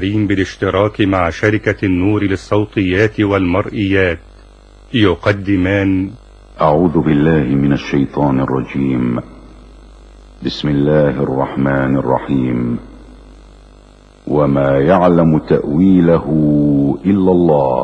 بالاشتراك مع شركة النور للصوتيات والمرئيات يقدمان أعوذ بالله من الشيطان الرجيم. بسم الله الرحمن الرحيم. وما يعلم تأويله إلا الله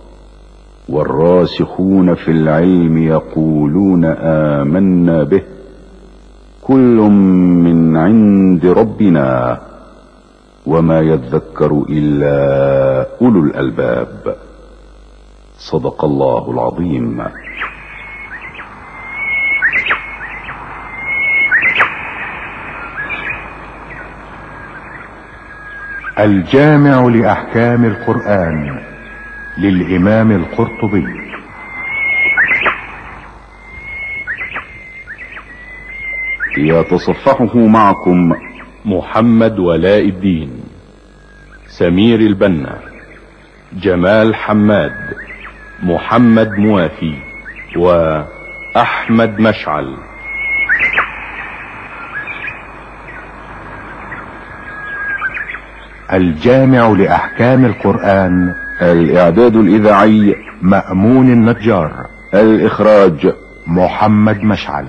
والراسخون في العلم يقولون آمنا به كل من عند ربنا وما يذكر إلا أولو الألباب. صدق الله العظيم. الجامع لأحكام القرآن للإمام القرطبي. يتصفحه معكم محمد ولاء الدين، سمير البنا، جمال حماد، محمد موافي، وأحمد مشعل. الجامع لأحكام القرآن. الإعداد الإذاعي مأمون النجار. الإخراج محمد مشعل.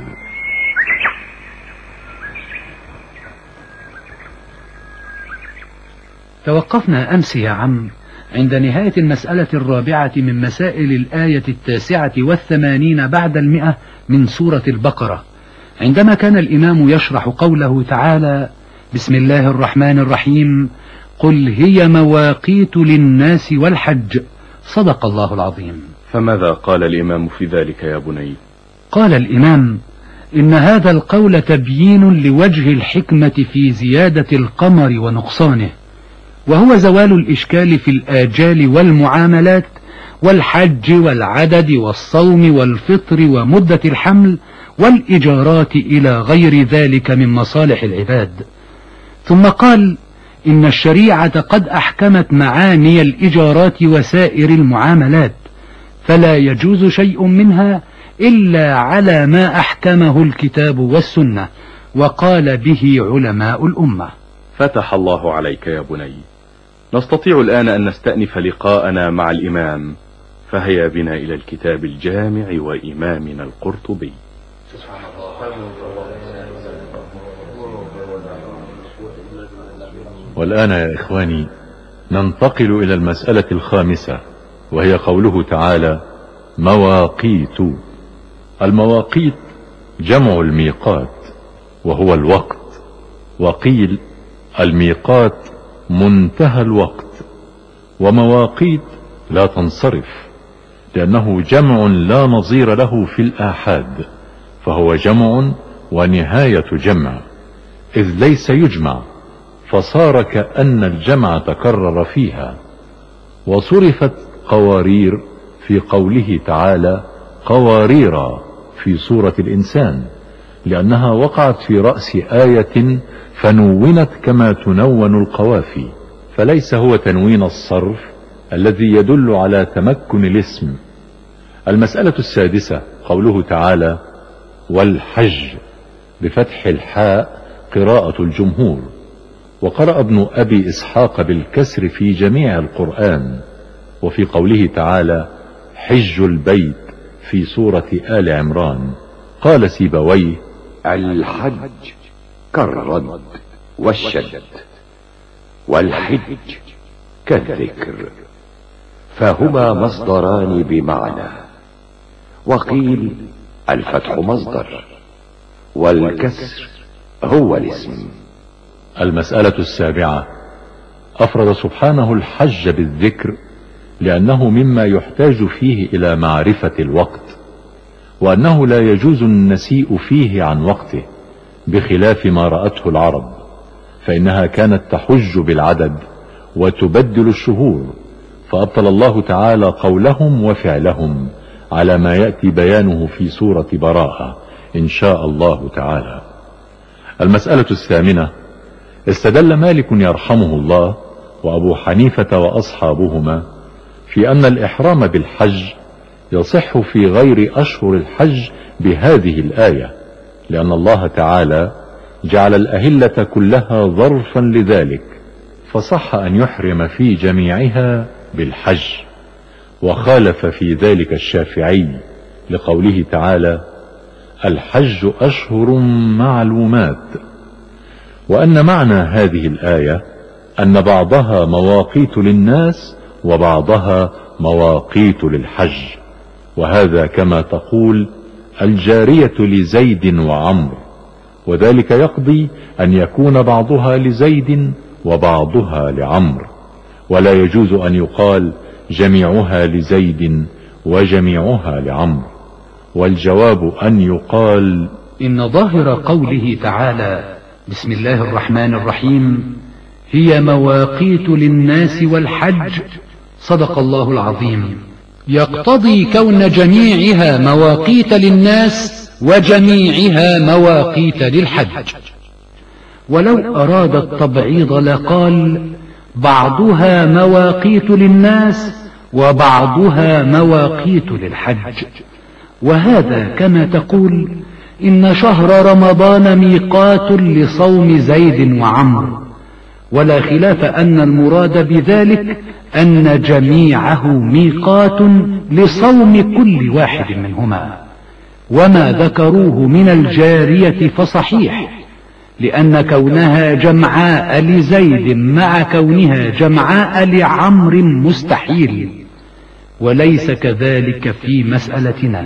توقفنا أمس يا عم عند نهاية المسألة الرابعة من مسائل الآية 89 بعد 100 من سورة البقرة، عندما كان الإمام يشرح قوله تعالى: بسم الله الرحمن الرحيم، قل هي مواقيت للناس والحج. صدق الله العظيم. فماذا قال الإمام في ذلك يا بني؟ قال الإمام: إن هذا القول تبيين لوجه الحكمة في زيادة القمر ونقصانه، وهو زوال الإشكال في الآجال والمعاملات والحج والعدد والصوم والفطر ومدة الحمل والإجارات إلى غير ذلك من مصالح العباد. ثم قال: إن الشريعة قد أحكمت معاني الإجارات وسائر المعاملات، فلا يجوز شيء منها إلا على ما أحكمه الكتاب والسنة، وقال به علماء الأمة. فتح الله عليك يا بني. نستطيع الآن أن نستأنف لقاءنا مع الإمام، فهيا بنا إلى الكتاب الجامع وإمامنا القرطبي. والآن يا إخواني ننتقل إلى المسألة الخامسة، وهي قوله تعالى: مواقيت. المواقيت جمع الميقات وهو الوقت، وقيل الميقات منتهى الوقت، ومواقيت لا تنصرف، لأنه جمع لا نظير له في الآحاد، فهو جمع ونهاية جمع، إذ ليس يجمع، فصار كأن الجمع تكرر فيها. وصرفت قوارير في قوله تعالى قواريرا في سورة الإنسان، لأنها وقعت في رأس آية فنونت كما تنون القوافي، فليس هو تنوين الصرف الذي يدل على تمكن الاسم. المسألة السادسة قوله تعالى والحج بفتح الحاء قراءة الجمهور، وقرأ ابن أبي إسحاق بالكسر في جميع القرآن. وفي قوله تعالى حج البيت في سورة آل عمران قال سيبويه الحج كالرد والشد، والحج كالذكر، فهما مصدران بمعنى. وقيل الفتح مصدر والكسر هو الاسم. المسألة السابعة أفرد سبحانه الحج بالذكر لأنه مما يحتاج فيه إلى معرفة الوقت، وأنه لا يجوز النسيء فيه عن وقته، بخلاف ما رأته العرب، فإنها كانت تحج بالعدد وتبدل الشهور، فأبطل الله تعالى قولهم وفعلهم على ما يأتي بيانه في سورة براءة إن شاء الله تعالى. المسألة الثامنة استدل مالك يرحمه الله وأبو حنيفة وأصحابهما في أن الإحرام بالحج يصح في غير أشهر الحج بهذه الآية، لأن الله تعالى جعل الأهلة كلها ظرفا لذلك، فصح أن يحرم في جميعها بالحج، وخالف في ذلك الشافعي لقوله تعالى: الحج أشهر معلومات، وأن معنى هذه الآية أن بعضها مواقيت للناس وبعضها مواقيت للحج، وهذا كما تقول الجارية لزيد وعمر، وذلك يقضي أن يكون بعضها لزيد وبعضها لعمر، ولا يجوز أن يقال جميعها لزيد وجميعها لعمر. والجواب أن يقال: إن ظاهر قوله تعالى: بسم الله الرحمن الرحيم، هي مواقيت للناس والحج، صدق الله العظيم، يقتضي كون جميعها مواقيت للناس وجميعها مواقيت للحج. ولو أراد التبعيض لقال: بعضها مواقيت للناس وبعضها مواقيت للحج، وهذا كما تقول إن شهر رمضان ميقات لصوم زيد وعمر، ولا خلاف أن المراد بذلك أن جميعه ميقات لصوم كل واحد منهما. وما ذكروه من الجارية فصحيح، لأن كونها جمعاء لزيد مع كونها جمعاء لعمر مستحيل، وليس كذلك في مسألتنا،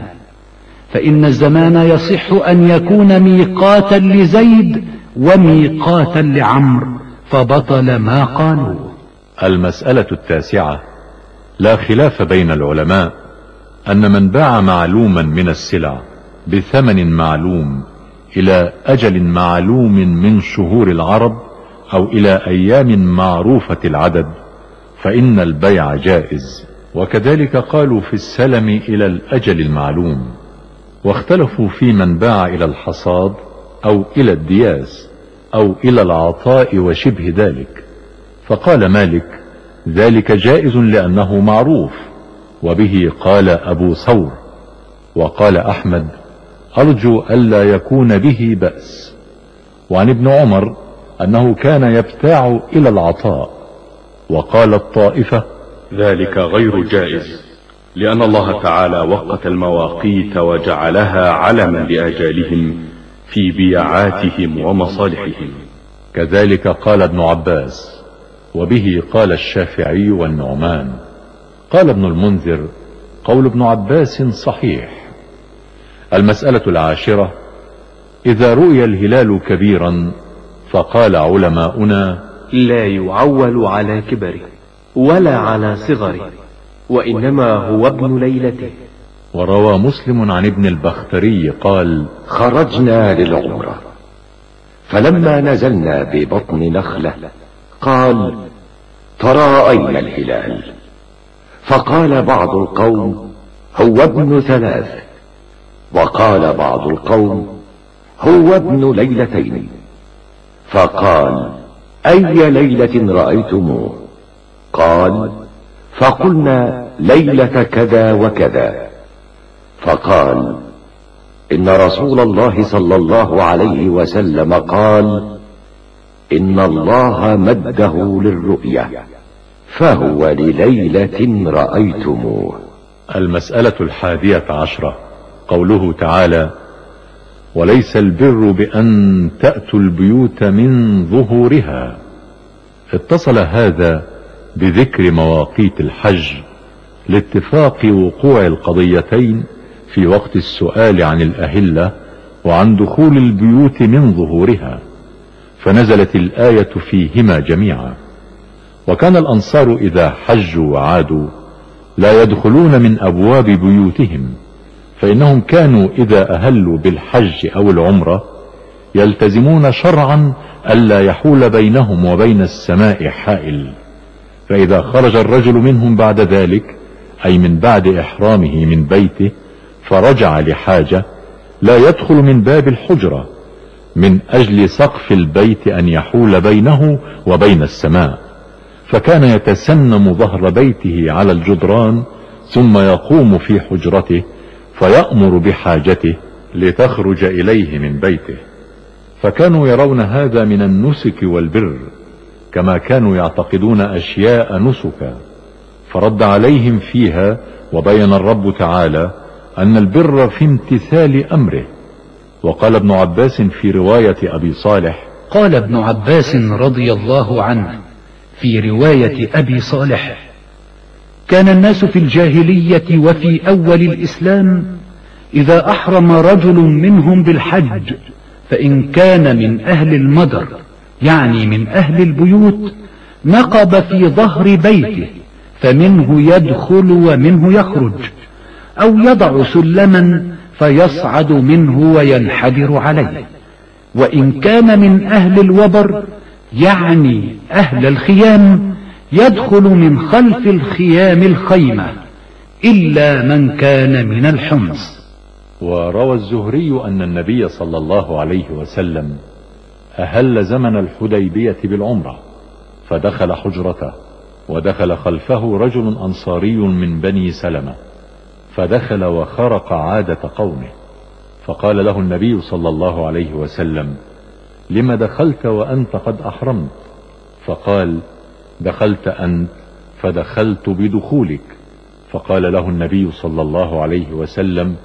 فإن الزمان يصح أن يكون ميقاتا لزيد وميقاتا لعمر، فبطل ما قالوا. المسألة التاسعة: لا خلاف بين العلماء أن من باع معلوما من السلع بثمن معلوم إلى أجل معلوم من شهور العرب أو إلى أيام معروفة العدد فإن البيع جائز، وكذلك قالوا في السلم إلى الأجل المعلوم. واختلفوا في من باع إلى الحصاد أو إلى الدياس أو إلى العطاء وشبه ذلك، فقال مالك: ذلك جائز لأنه معروف، وبه قال أبو ثور. وقال أحمد: أرجو ألا يكون به بأس. وعن ابن عمر أنه كان يبتاع إلى العطاء. وقال الطائفة: ذلك غير جائز، لأن الله تعالى وقت المواقيت وجعلها علما لآجالهم في بيعاتهم ومصالحهم. كذلك قال ابن عباس، وبه قال الشافعي والنعمان. قال ابن المنذر: قول ابن عباس صحيح. المسألة العاشرة: إذا رؤي الهلال كبيرا فقال علماؤنا: لا يعول على كبره ولا على صغره، وإنما هو ابن ليلته. وروى مسلم عن ابن البختري قال: خرجنا للعمرة، فلما نزلنا ببطن نخلة قال: تراءينا الهلال، فقال بعض القوم: هو ابن 3، وقال بعض القوم: هو ابن 2 فقال: أي ليلة رأيتموه؟ قال: فقلنا ليلة كذا وكذا. فقال: إن رسول الله صلى الله عليه وسلم قال: إن الله مده للرؤية، فهو لليلة رأيتموه. المسألة 11: قوله تعالى: وليس البر بأن تأتوا البيوت من ظهورها. اتصل هذا بذكر مواقيت الحج لاتفاق وقوع القضيتين في وقت السؤال عن الأهلة وعن دخول البيوت من ظهورها، فنزلت الآية فيهما جميعا. وكان الأنصار إذا حجوا وعادوا لا يدخلون من أبواب بيوتهم، فإنهم كانوا إذا أهلوا بالحج أو العمرة يلتزمون شرعا ألا يحول بينهم وبين السماء حائل، فإذا خرج الرجل منهم بعد ذلك، أي من بعد إحرامه من بيته، فرجع لحاجة، لا يدخل من باب الحجرة من أجل سقف البيت أن يحول بينه وبين السماء، فكان يتسنم ظهر بيته على الجدران ثم يقوم في حجرته فيأمر بحاجته لتخرج إليه من بيته، فكانوا يرون هذا من النسك والبر، كما كانوا يعتقدون أشياء نسكا، فرد عليهم فيها، وبين الرب تعالى أن البر في امتثال أمره. وقال ابن عباس في رواية أبي صالح: قال ابن عباس رضي الله عنه في رواية أبي صالح: كان الناس في الجاهلية وفي أول الإسلام إذا أحرم رجل منهم بالحج فإن كان من أهل المدر، يعني من أهل البيوت، نقب في ظهر بيته فمنه يدخل ومنه يخرج، أو يضع سلما فيصعد منه وينحدر عليه. وإن كان من أهل الوبر، يعني أهل الخيام، يدخل من خلف الخيام الخيمة، إلا من كان من الحمص. وروى الزهري أن النبي صلى الله عليه وسلم أهل زمن الحديبية بالعمرة، فدخل حجرته، ودخل خلفه رجل أنصاري من بني سلمة، فدخل وخرق عادة قومه، فقال له النبي صلى الله عليه وسلم: لم دخلت وأنت قد أحرمت؟ فقال: دخلت أنت فدخلت بدخولك. فقال له النبي صلى الله عليه وسلم: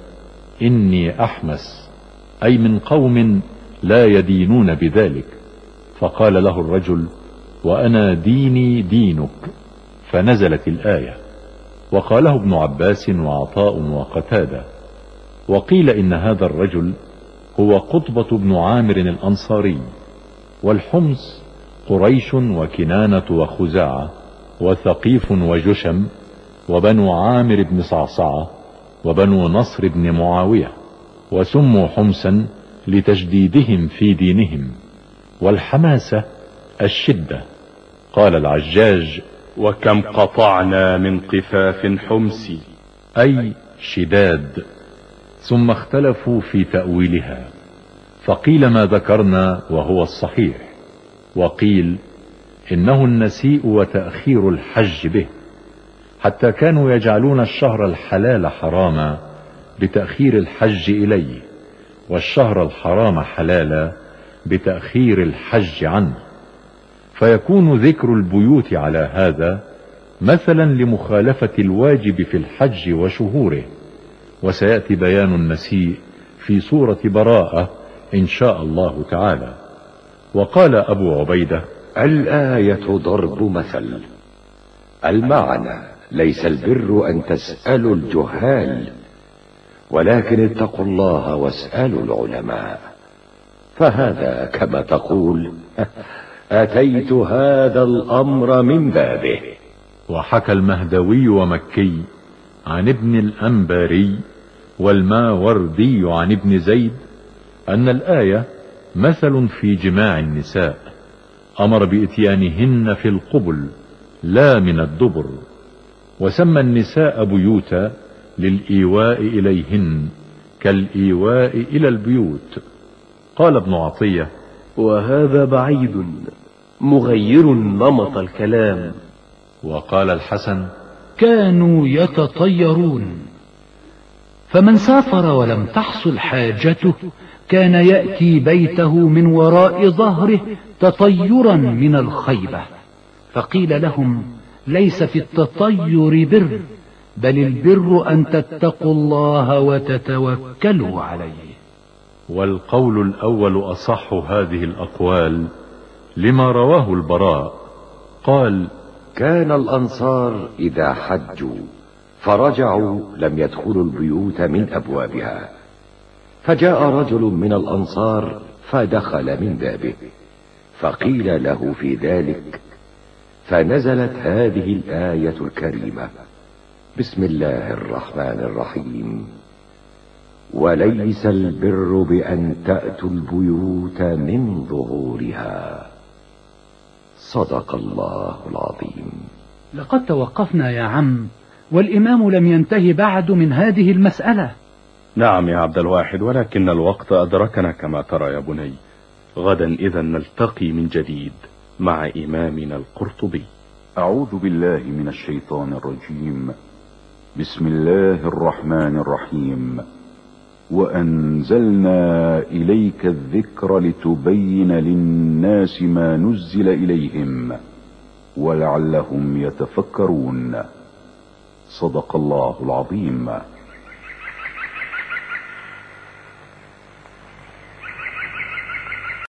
إني أحمس، أي من قوم لا يدينون بذلك. فقال له الرجل: وأنا ديني دينك. فنزلت الآية. وقاله ابن عباس وعطاء وقتادة. وقيل إن هذا الرجل هو قطبة بن عامر الأنصاري. والحمص قريش وكنانة وخزاعة وثقيف وجشم وبنو عامر بن صعصعة وبنو نصر بن معاوية، وسموا حمسا لتجديدهم في دينهم. والحماسة الشدة. قال العجاج: وكم قطعنا من قفاف حمس، أي شداد. ثم اختلفوا في تأويلها، فقيل ما ذكرنا وهو الصحيح، وقيل إنه النسيء وتأخير الحج به، حتى كانوا يجعلون الشهر الحلال حراما بتأخير الحج إليه، والشهر الحرام حلالا بتأخير الحج عنه، فيكون ذكر البيوت على هذا مثلا لمخالفة الواجب في الحج وشهوره. وسيأتي بيان النسيء في سورة براءة إن شاء الله تعالى. وقال أبو عبيدة: الآية ضرب مثل. المعنى: ليس البر أن تسألوا الجهال، ولكن اتقوا الله واسألوا العلماء. فهذا كما تقول: أتيت هذا الأمر من بابه. وحكى المهدوي ومكي عن ابن الأنباري والماوردي عن ابن زيد أن الآية مثل في جماع النساء، أمر بإتيانهن في القبل لا من الدبر، وسمى النساء بيوتا للإيواء إليهن كالإيواء إلى البيوت. قال ابن عطية: وهذا بعيد مغير نمط الكلام. وقال الحسن: كانوا يتطيرون، فمن سافر ولم تحصل حاجته كان يأتي بيته من وراء ظهره تطيرا من الخيبة. فقيل لهم: ليس في التطير بر، بل البر أن تتقوا الله وتتوكلوا عليه. والقول الأول أصح هذه الأقوال لما رواه البراء قال: كان الأنصار إذا حجوا فرجعوا لم يدخلوا البيوت من أبوابها، فجاء رجل من الأنصار فدخل من بابه، فقيل له في ذلك، فنزلت هذه الآية الكريمة: بسم الله الرحمن الرحيم: وليس البر بأن تأتوا البيوت من ظهورها. صدق الله العظيم. لقد توقفنا يا عم، والإمام لم ينتهي بعد من هذه المسألة. نعم يا عبد الواحد، ولكن الوقت أدركنا كما ترى يا بني. غدا إذا نلتقي من جديد مع إمامنا القرطبي. أعوذ بالله من الشيطان الرجيم. بسم الله الرحمن الرحيم. وأنزلنا إليك الذكر لتبين للناس ما نزل إليهم ولعلهم يتفكرون. صدق الله العظيم.